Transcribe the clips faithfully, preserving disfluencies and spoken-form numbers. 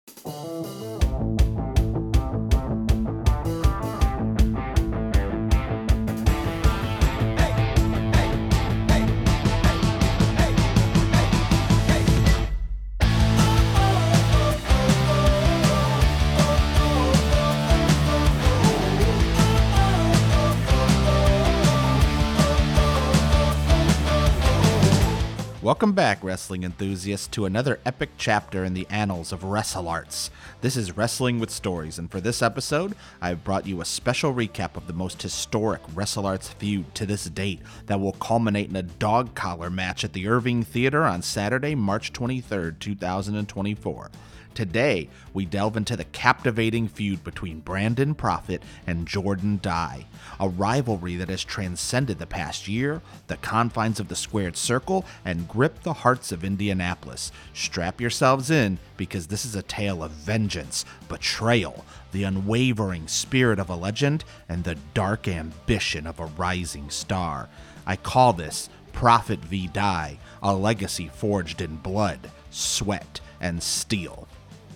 Welcome back, wrestling enthusiasts, to another epic chapter in the annals of WrestleArts. This is Wrestling with Stories, and for this episode, I've brought you a special recap of the most historic WrestleArts feud to this date that will culminate in a dog collar match at the Irving Theater on Saturday, March twenty-third, two thousand twenty-four. Today, we delve into the captivating feud between Brandon Profit and Jordan Dye, a rivalry that has transcended the past year, the confines of the squared circle, and gripped the hearts of Indianapolis. Strap yourselves in, because this is a tale of vengeance, betrayal, the unwavering spirit of a legend, and the dark ambition of a rising star. I call this Profit v. Dye, a legacy forged in blood, sweat, and steel.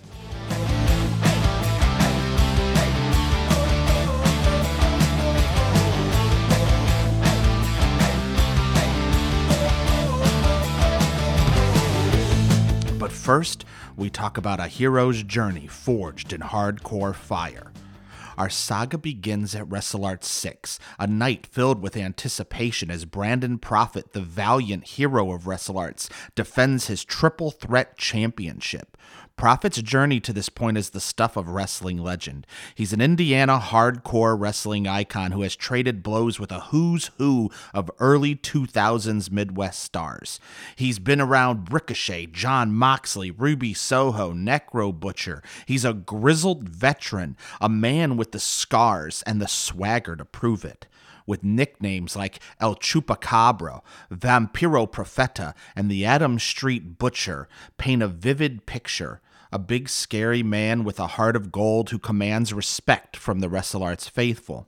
But first, we talk about a hero's journey forged in hardcore fire. Our saga begins at WrestleArts six, a night filled with anticipation as Brandon Profit, the valiant hero of WrestleArts, defends his Triple Threat Championship. Profit's journey to this point is the stuff of wrestling legend. He's an Indiana hardcore wrestling icon who has traded blows with a who's who of early two thousands Midwest stars. He's been around Ricochet, Jon Moxley, Ruby Soho, Necro Butcher. He's a grizzled veteran, a man with the scars and the swagger to prove it. With nicknames like El Chupacabra, Vampiro Profeta, and the Adams Street Butcher, paint a vivid picture. A big scary man with a heart of gold who commands respect from the WrestleArts faithful.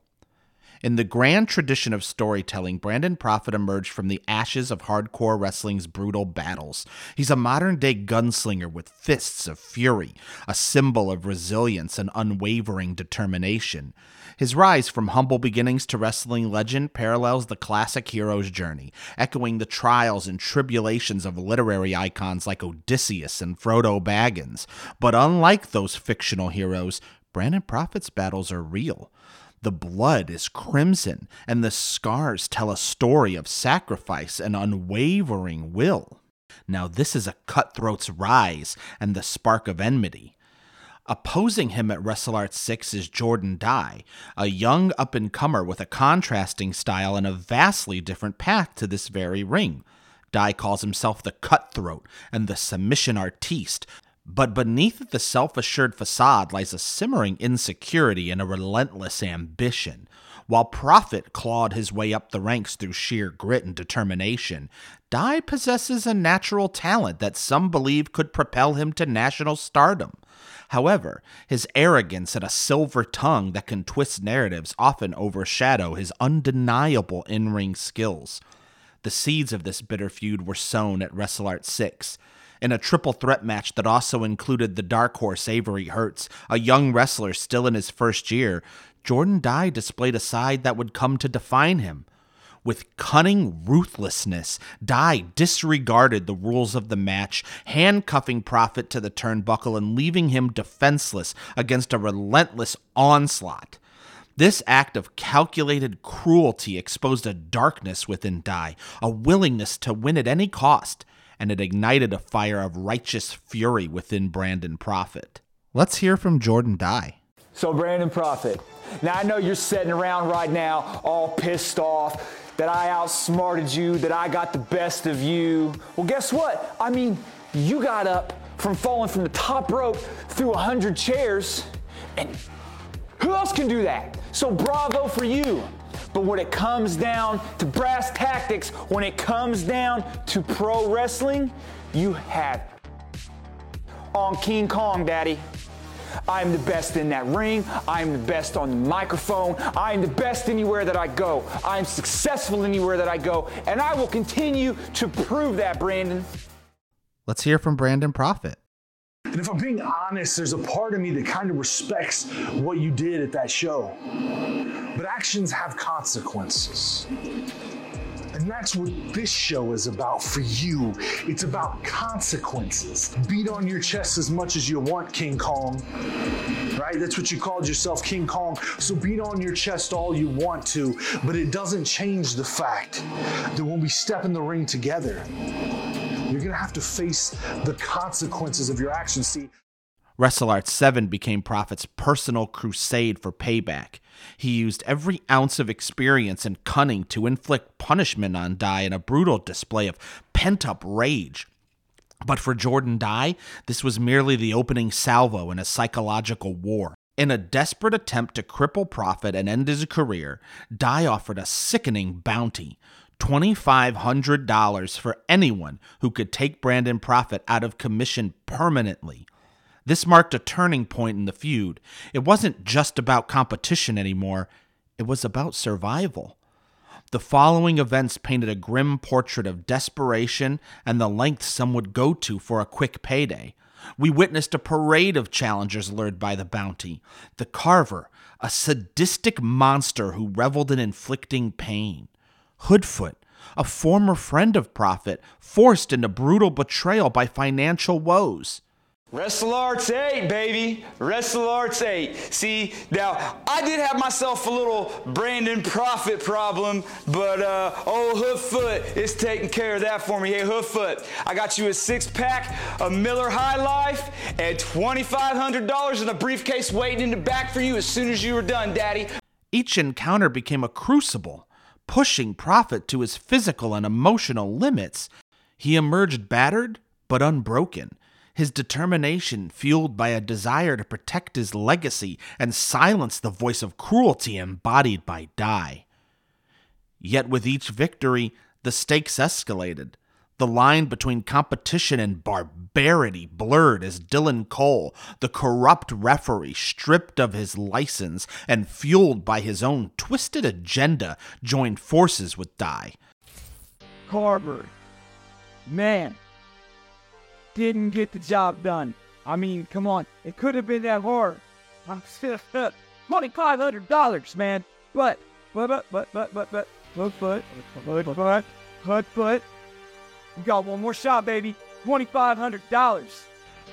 In the grand tradition of storytelling, Brandon Profit emerged from the ashes of hardcore wrestling's brutal battles. He's a modern-day gunslinger with fists of fury, a symbol of resilience and unwavering determination. His rise from humble beginnings to wrestling legend parallels the classic hero's journey, echoing the trials and tribulations of literary icons like Odysseus and Frodo Baggins. But unlike those fictional heroes, Brandon Profit's battles are real. The blood is crimson, and the scars tell a story of sacrifice and unwavering will. Now this is a cutthroat's rise and the spark of enmity. Opposing him at WrestleArts six is Jordan Dye, a young up-and-comer with a contrasting style and a vastly different path to this very ring. Dye calls himself the cutthroat and the submission artiste, but beneath the self-assured facade lies a simmering insecurity and a relentless ambition. While Profit clawed his way up the ranks through sheer grit and determination, Dye possesses a natural talent that some believe could propel him to national stardom. However, his arrogance and a silver tongue that can twist narratives often overshadow his undeniable in-ring skills. The seeds of this bitter feud were sown at WrestleArts six. In a triple threat match that also included the dark horse Avery Hertz, a young wrestler still in his first year, Jordan Dye displayed a side that would come to define him. With cunning ruthlessness, Dye disregarded the rules of the match, handcuffing Profit to the turnbuckle and leaving him defenseless against a relentless onslaught. This act of calculated cruelty exposed a darkness within Dye, a willingness to win at any cost, and it ignited a fire of righteous fury within Brandon Profit. Let's hear from Jordan Dye. So Brandon Profit, now I know you're sitting around right now all pissed off that I outsmarted you, that I got the best of you. Well, guess what? I mean, you got up from falling from the top rope through a hundred chairs, and who else can do that? So bravo for you. But when it comes down to brass tactics, when it comes down to pro wrestling, you have on King Kong, Daddy. I'm the best in that ring. I'm the best on the microphone. I'm the best anywhere that I go. I'm successful anywhere that I go. And I will continue to prove that, Brandon. Let's hear from Brandon Profit. And if I'm being honest, there's a part of me that kind of respects what you did at that show. But actions have consequences. And that's what this show is about for you. It's about consequences. Beat on your chest as much as you want, King Kong. Right? That's what you called yourself, King Kong. So beat on your chest all you want to, but it doesn't change the fact that when we step in the ring together, you're gonna have to face the consequences of your actions. See, WrestleArts seven became Prophet's personal crusade for payback. He used every ounce of experience and cunning to inflict punishment on Dai in a brutal display of pent-up rage. But for Jordan Dai, this was merely the opening salvo in a psychological war. In a desperate attempt to cripple Prophet and end his career, Dai offered a sickening bounty, twenty-five hundred dollars for anyone who could take Brandon Prophet out of commission permanently. This marked a turning point in the feud. It wasn't just about competition anymore, it was about survival. The following events painted a grim portrait of desperation and the lengths some would go to for a quick payday. We witnessed a parade of challengers lured by the bounty. The Carver, a sadistic monster who reveled in inflicting pain. Hoodfoot, a former friend of Prophet, forced into brutal betrayal by financial woes. WrestleArts eight, baby. WrestleArts eight. See, now, I did have myself a little Brandon Prophet problem, but uh, old Hoodfoot is taking care of that for me. Hey, Hoodfoot, I got you a six-pack of Miller High Life and twenty-five hundred dollars in a briefcase waiting in the back for you as soon as you were done, Daddy. Each encounter became a crucible, pushing Prophet to his physical and emotional limits. He emerged battered but unbroken, his determination fueled by a desire to protect his legacy and silence the voice of cruelty embodied by Dai. Yet with each victory, the stakes escalated. The line between competition and barbarity blurred as Dylan Cole, the corrupt referee stripped of his license and fueled by his own twisted agenda, joined forces with Dai. Carver, man, didn't get the job done. I mean, come on, it could have been that hard. twenty-five hundred dollars, man. But, but, but, but, but, but, but, but, but, but, but, but, but, you got one more shot, baby. twenty-five hundred dollars.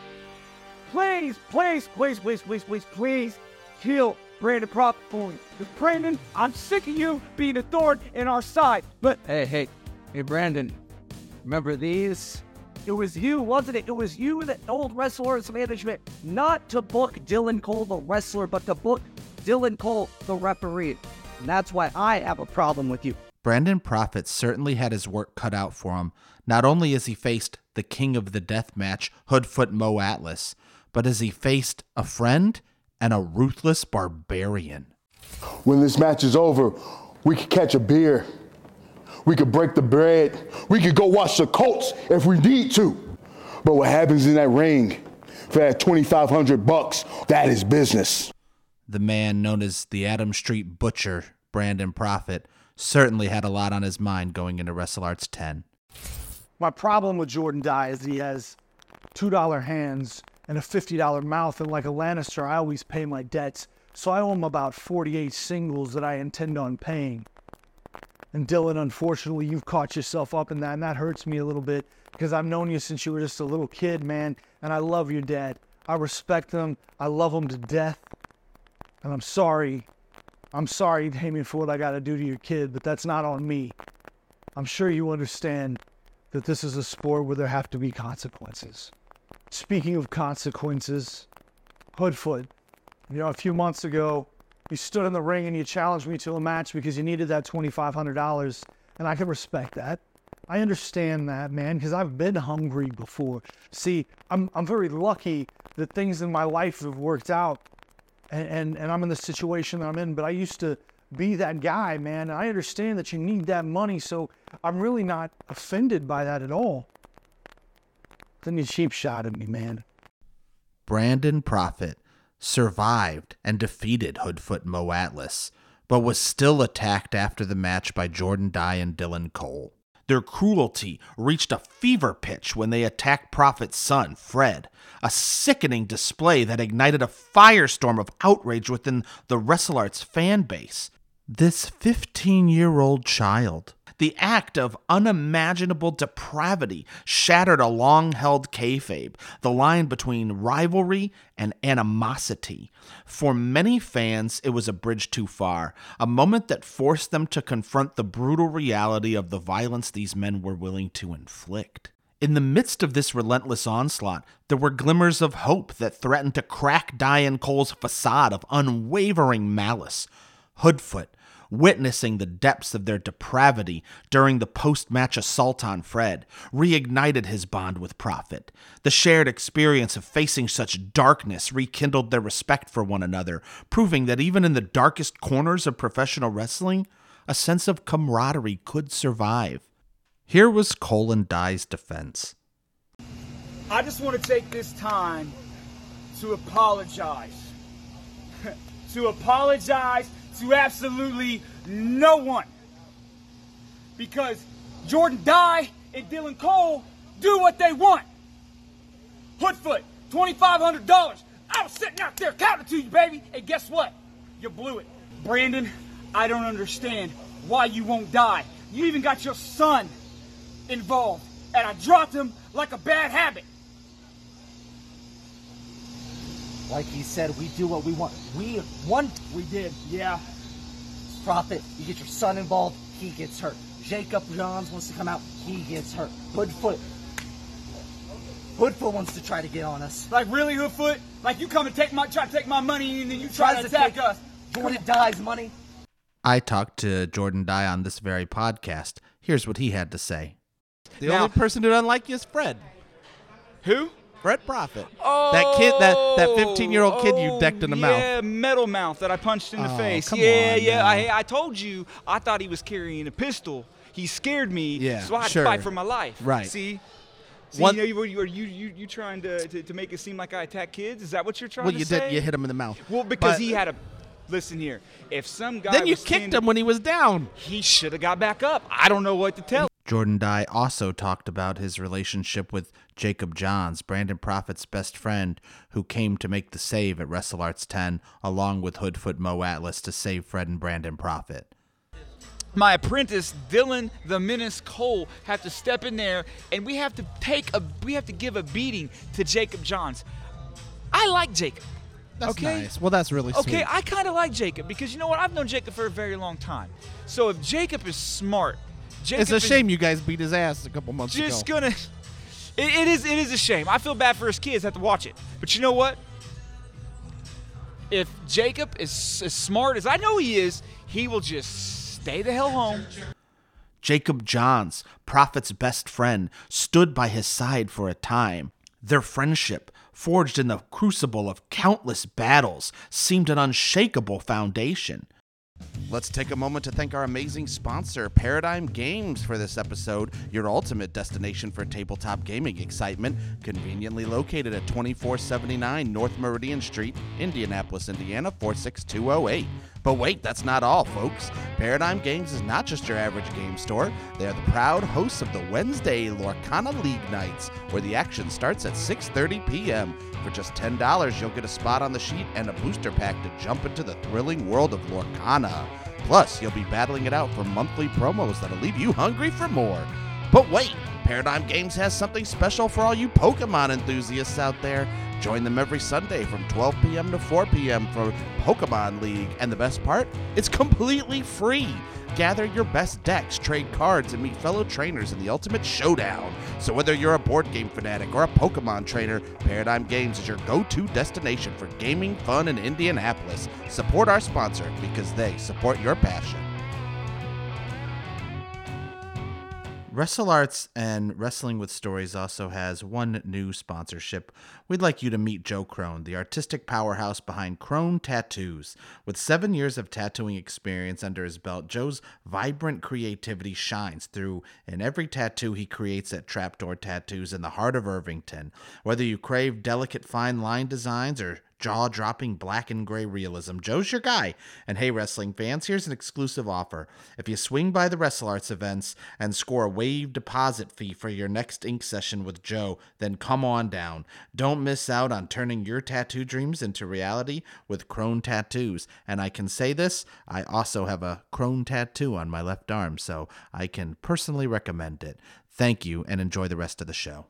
Please, please, please, please, please, please, please kill Brandon Prophet for me. Because Brandon, I'm sick of you being a thorn in our side. But, hey, hey, hey, Brandon, remember these? It was you, wasn't it? It was you that told WrestleArts management not to book Dylan Cole, the wrestler, but to book Dylan Cole, the referee. And that's why I have a problem with you. Brandon Prophet certainly had his work cut out for him, not only as he faced the king of the death match, Hoodfoot Mo Atlas, but as he faced a friend and a ruthless barbarian. When this match is over, we could catch a beer. We could break the bread. We could go watch the Colts if we need to. But what happens in that ring for that twenty-five hundred bucks, that is business. The man known as the Adam Street Butcher, Brandon Prophet, certainly had a lot on his mind going into WrestleArts ten. My problem with Jordan Dai is he has two dollar hands and a fifty dollar mouth, and like a Lannister, I always pay my debts. So I owe him about forty-eight singles that I intend on paying. And Dylan, unfortunately, you've caught yourself up in that, and that hurts me a little bit because I've known you since you were just a little kid, man, and I love your dad. I respect him. I love him to death. And I'm sorry. I'm sorry, Damien, for what I got to do to your kid, but that's not on me. I'm sure you understand that this is a sport where there have to be consequences. Speaking of consequences, Hoodfoot, you know, a few months ago, you stood in the ring and you challenged me to a match because you needed that twenty-five hundred dollars, and I can respect that. I understand that, man, because I've been hungry before. See, I'm I'm very lucky that things in my life have worked out, and, and, and I'm in the situation that I'm in, but I used to be that guy, man, and I understand that you need that money, so I'm really not offended by that at all. Then you cheap shot at me, man. Brandon Prophet survived and defeated Hoodfoot Mo Atlas, but was still attacked after the match by Jordan Dai and Dylan Cole. Their cruelty reached a fever pitch when they attacked Prophet's son, Fred, a sickening display that ignited a firestorm of outrage within the WrestleArts fan base. This fifteen-year-old child, the act of unimaginable depravity, shattered a long-held kayfabe, the line between rivalry and animosity. For many fans, it was a bridge too far, a moment that forced them to confront the brutal reality of the violence these men were willing to inflict. In the midst of this relentless onslaught, there were glimmers of hope that threatened to crack Diane Cole's facade of unwavering malice. Hoodfoot, witnessing the depths of their depravity during the post-match assault on Fred, reignited his bond with Prophet. The shared experience of facing such darkness rekindled their respect for one another, proving that even in the darkest corners of professional wrestling, a sense of camaraderie could survive. Here was Cole and Dye's defense. I just want to take this time to apologize. to apologize to absolutely no one. Because Jordan Dye and Dylan Cole do what they want. Hoodfoot, twenty-five hundred dollars. I was sitting out there counting to you, baby. And guess what? You blew it. Brandon, I don't understand why you won't die. You even got your son involved. And I dropped him like a bad habit. Like he said, we do what we want. We want. We did, yeah. Prophet, you get your son involved, he gets hurt. Jacob Johns wants to come out, he gets hurt. Hoodfoot. Hoodfoot wants to try to get on us. Like really, Hoodfoot? Like you come and take my, try to take my money and then you try Tries to to attack take us. Jordan Dye's money. I talked to Jordan Dye on this very podcast. Here's what he had to say. The Now- only person who doesn't like you is Fred. Who? Fred Prophet. Oh, that kid, that that fifteen-year-old kid you decked in the yeah, mouth. Yeah, metal mouth that I punched in the Oh, face. come Yeah, on, yeah. man. I I told you. I thought he was carrying a pistol. He scared me. Yeah, so I had sure. to fight for my life. Right. See. See, One- you know, you, are you, you, you trying to, to, to make it seem like I attack kids? Is that what you're trying Well, to you say? did. You hit him in the mouth. Well, because But he had a. Listen here. If some guy Then you was kicked standing- him when he was down. He should have got back up. I don't know what to tell. Jordan Dye also talked about his relationship with Jacob Johns, Brandon Prophet's best friend, who came to make the save at WrestleArts ten, along with Hoodfoot Mo Atlas to save Fred and Brandon Prophet. My apprentice Dylan the Menace Cole have to step in there, and we have to take a we have to give a beating to Jacob Johns. I like Jacob. That's okay. nice. Well, that's really Okay, sweet. I kind of like Jacob because you know what? I've known Jacob for a very long time. So if Jacob is smart, Jacob It's a is shame you guys beat his ass a couple months just ago. gonna. It, it is it is a shame. I feel bad for his kids. Have to watch it. But you know what? If Jacob is as smart as I know he is, he will just stay the hell home. Jacob Johns, Prophet's best friend, stood by his side for a time. Their friendship, forged in the crucible of countless battles, seemed an unshakable foundation. Let's take a moment to thank our amazing sponsor, Paradigm Games, for this episode, your ultimate destination for tabletop gaming excitement, conveniently located at twenty-four seventy-nine North Meridian Street, Indianapolis, Indiana, four six two zero eight. But wait, that's not all, folks. Paradigm Games is not just your average game store. They are the proud hosts of the Wednesday Lorcana League Nights, where the action starts at six thirty p.m. For just ten dollars, you'll get a spot on the sheet and a booster pack to jump into the thrilling world of Lorcana. Plus, you'll be battling it out for monthly promos that'll leave you hungry for more. But wait, Paradigm Games has something special for all you Pokemon enthusiasts out there. Join them every Sunday from twelve p.m. to four p.m. for Pokemon League. And the best part? It's completely free. Gather your best decks, trade cards, and meet fellow trainers in the ultimate showdown. So whether you're a board game fanatic or a Pokemon trainer, Paradigm Games is your go-to destination for gaming fun in Indianapolis. Support our sponsor because they support your passion. WrestleArts and Wrestling with Stories also has one new sponsorship. We'd like you to meet Joe Crone, the artistic powerhouse behind Crone Tattoos. With seven years of tattooing experience under his belt, Joe's vibrant creativity shines through in every tattoo he creates at Trapdoor Tattoos in the heart of Irvington. Whether you crave delicate fine line designs or jaw-dropping black and gray realism. Joe's your guy. And hey, wrestling fans, here's an exclusive offer. If you swing by the WrestleArts events and score a waive deposit fee for your next ink session with Joe, then come on down. Don't miss out on turning your tattoo dreams into reality with Crone Tattoos. And I can say this, I also have a Crone tattoo on my left arm, so I can personally recommend it. Thank you, and enjoy the rest of the show.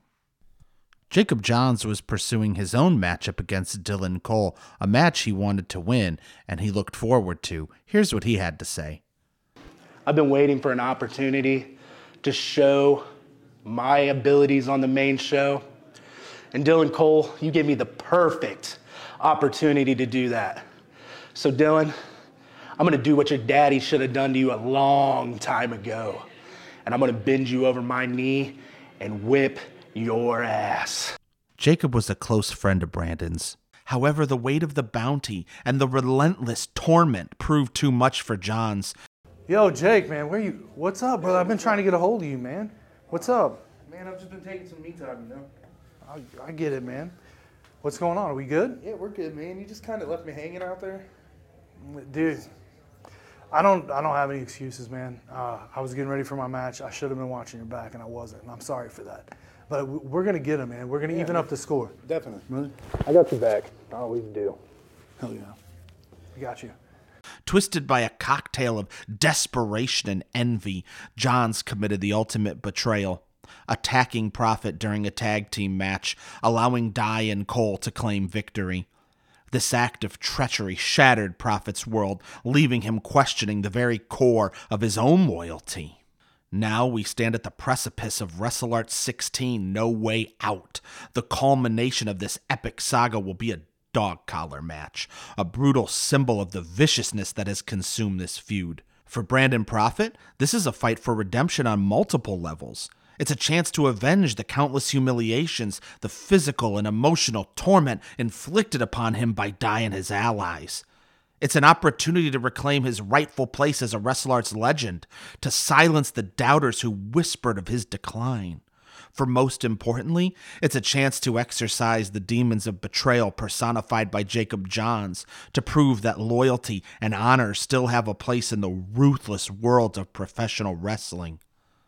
Jacob Johns was pursuing his own matchup against Dylan Cole, a match he wanted to win and he looked forward to. Here's what he had to say. I've been waiting for an opportunity to show my abilities on the main show. And Dylan Cole, you gave me the perfect opportunity to do that. So Dylan, I'm gonna do what your daddy should have done to you a long time ago. And I'm gonna bend you over my knee and whip your ass. Jacob was a close friend of Brandon's. However, the weight of the bounty and the relentless torment proved too much for Johns. Yo, Jake, man, where you? What's up, brother? I've been trying to get a hold of you, man. What's up? Man, I've just been taking some me time, you know? I, I get it, man. What's going on? Are we good? Yeah, we're good, man. You just kind of left me hanging out there. Dude, I don't I don't have any excuses, man. Uh, I was getting ready for my match. I should have been watching your back, and I wasn't, and I'm sorry for that. But we're going to get him, man. We're going to yeah, even man. up the score. Definitely. Really? I got your back. I always do. Hell yeah. I got you. Twisted by a cocktail of desperation and envy, Johns committed the ultimate betrayal, attacking Prophet during a tag team match, allowing Dye and Cole to claim victory. This act of treachery shattered Prophet's world, leaving him questioning the very core of his own loyalty. Now we stand at the precipice of WrestleArts sixteen, No Way Out. The culmination of this epic saga will be a dog collar match, a brutal symbol of the viciousness that has consumed this feud. For Brandon Prophet, this is a fight for redemption on multiple levels. It's a chance to avenge the countless humiliations, the physical and emotional torment inflicted upon him by Dye and his allies. It's an opportunity to reclaim his rightful place as a WrestleArts legend, to silence the doubters who whispered of his decline. For most importantly, it's a chance to exorcise the demons of betrayal personified by Jacob Johns, to prove that loyalty and honor still have a place in the ruthless world of professional wrestling.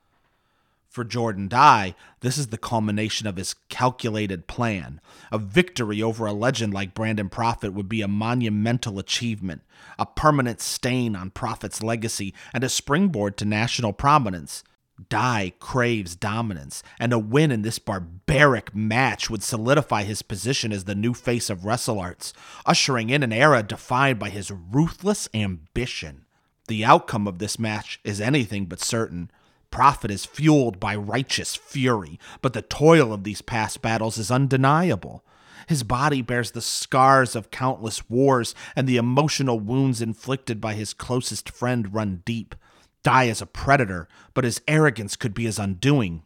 For Jordan Dye, this is the culmination of his calculated plan. A victory over a legend like Brandon Prophet would be a monumental achievement, a permanent stain on Prophet's legacy, and a springboard to national prominence. Dye craves dominance, and a win in this barbaric match would solidify his position as the new face of WrestleArts, ushering in an era defined by his ruthless ambition. The outcome of this match is anything but certain. Prophet is fueled by righteous fury, but the toil of these past battles is undeniable. His body bears the scars of countless wars, and the emotional wounds inflicted by his closest friend run deep. Dye is a predator, but his arrogance could be his undoing.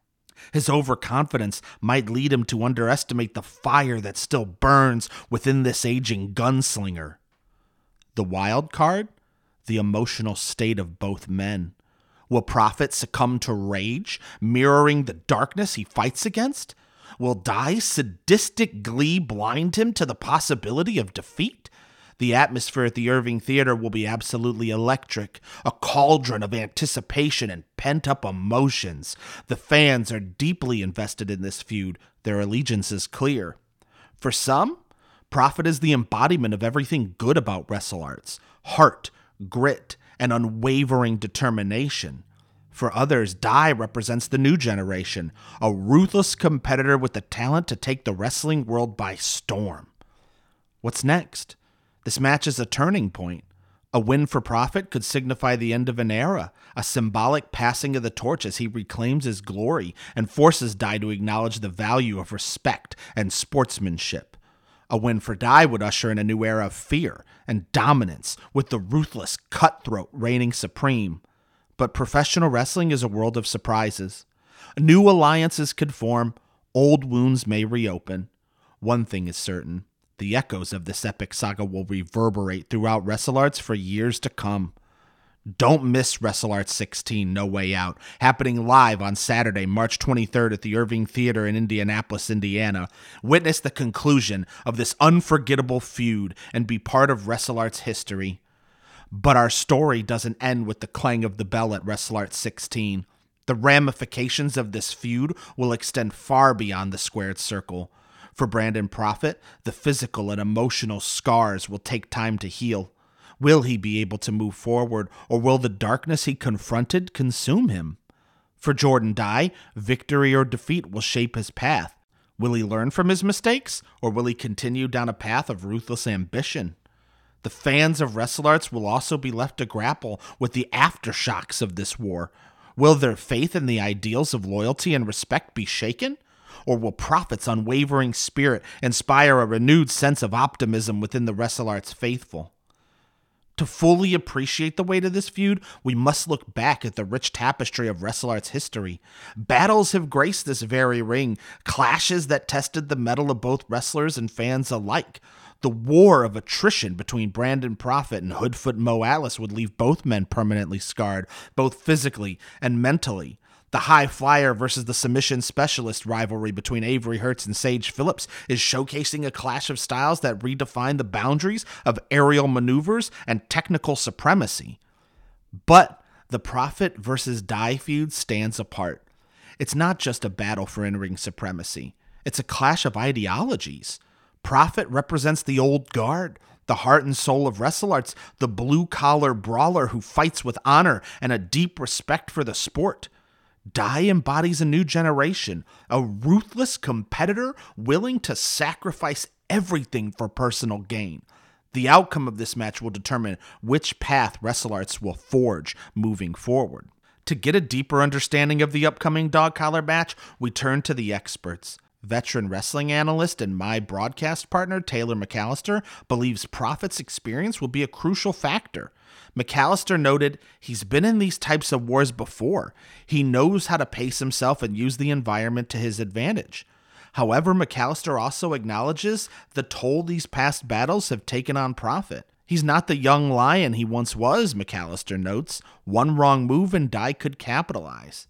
His overconfidence might lead him to underestimate the fire that still burns within this aging gunslinger. The wild card? The emotional state of both men. Will Prophet succumb to rage, mirroring the darkness he fights against? Will Dye's sadistic glee blind him to the possibility of defeat? The atmosphere at the Irving Theater will be absolutely electric, a cauldron of anticipation and pent-up emotions. The fans are deeply invested in this feud. Their allegiance is clear. For some, Prophet is the embodiment of everything good about WrestleArts: heart, grit, and unwavering determination. For others, Dye represents the new generation, a ruthless competitor with the talent to take the wrestling world by storm. What's next? This match is a turning point. A win for Prophet could signify the end of an era, a symbolic passing of the torch as he reclaims his glory and forces Dye to acknowledge the value of respect and sportsmanship. A win for Dye would usher in a new era of fear and dominance, with the ruthless cutthroat reigning supreme. But professional wrestling is a world of surprises. New alliances could form, old wounds may reopen. One thing is certain: the echoes of this epic saga will reverberate throughout WrestleArts for years to come. Don't miss WrestleArts sixteen, No Way Out, happening live on Saturday, March twenty-third at the Irving Theater in Indianapolis, Indiana. Witness the conclusion of this unforgettable feud and be part of WrestleArts history. But our story doesn't end with the clang of the bell at WrestleArts sixteen. The ramifications of this feud will extend far beyond the squared circle. For Brandon Profit, the physical and emotional scars will take time to heal. Will he be able to move forward, or will the darkness he confronted consume him? For Jordan Dye, victory or defeat will shape his path. Will he learn from his mistakes, or will he continue down a path of ruthless ambition? The fans of WrestleArts will also be left to grapple with the aftershocks of this war. Will their faith in the ideals of loyalty and respect be shaken? Or will Profit's unwavering spirit inspire a renewed sense of optimism within the WrestleArts faithful? To fully appreciate the weight of this feud, we must look back at the rich tapestry of WrestleArts history. Battles have graced this very ring, clashes that tested the mettle of both wrestlers and fans alike. The war of attrition between Brandon Profit and Hoodfoot Mo Atlas would leave both men permanently scarred, both physically and mentally. The high flyer versus the submission specialist rivalry between Avery Hertz and Sage Phillips is showcasing a clash of styles that redefine the boundaries of aerial maneuvers and technical supremacy. But the Profit versus Dye feud stands apart. It's not just a battle for in-ring supremacy. It's a clash of ideologies. Profit represents the old guard, the heart and soul of WrestleArts, the blue-collar brawler who fights with honor and a deep respect for the sport. Dye embodies a new generation, a ruthless competitor willing to sacrifice everything for personal gain. The outcome of this match will determine which path WrestleArts will forge moving forward. To get a deeper understanding of the upcoming dog collar match, we turn to the experts. Veteran wrestling analyst and my broadcast partner, Taylor McAllister, believes Profit's experience will be a crucial factor. McAllister noted he's been in these types of wars before. He knows how to pace himself and use the environment to his advantage. However, McAllister also acknowledges the toll these past battles have taken on Profit. He's not the young lion he once was, McAllister notes. One wrong move and Dye could capitalize.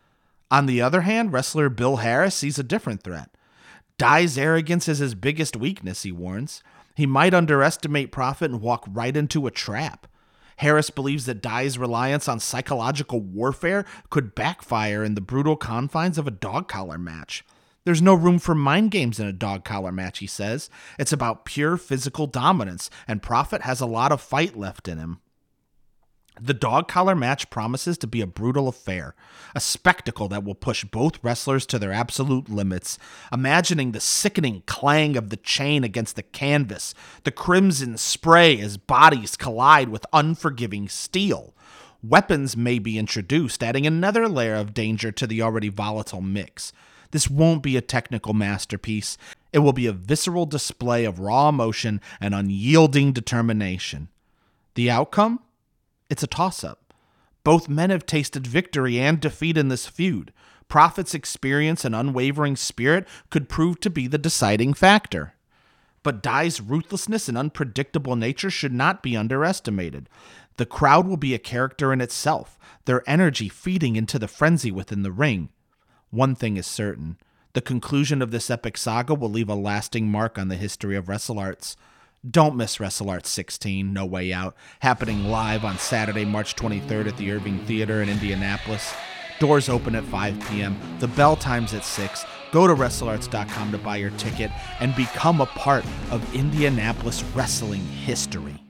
On the other hand, wrestler Bill Harris sees a different threat. Dye's arrogance is his biggest weakness, he warns. He might underestimate Profit and walk right into a trap. Harris believes that Dye's reliance on psychological warfare could backfire in the brutal confines of a dog collar match. There's no room for mind games in a dog collar match, he says. It's about pure physical dominance, and Profit has a lot of fight left in him. The dog collar match promises to be a brutal affair, a spectacle that will push both wrestlers to their absolute limits. Imagining the sickening clang of the chain against the canvas, the crimson spray as bodies collide with unforgiving steel. Weapons may be introduced, adding another layer of danger to the already volatile mix. This won't be a technical masterpiece. It will be a visceral display of raw emotion and unyielding determination. The outcome? It's a toss-up. Both men have tasted victory and defeat in this feud. Profit's experience and unwavering spirit could prove to be the deciding factor. But Dye's ruthlessness and unpredictable nature should not be underestimated. The crowd will be a character in itself, their energy feeding into the frenzy within the ring. One thing is certain. The conclusion of this epic saga will leave a lasting mark on the history of WrestleArts. Don't miss WrestleArts sixteen, No Way Out, happening live on Saturday, March twenty-third at the Irving Theater in Indianapolis. Doors open at five p.m. The bell time's at six. Go to Wrestle Arts dot com to buy your ticket and become a part of Indianapolis wrestling history.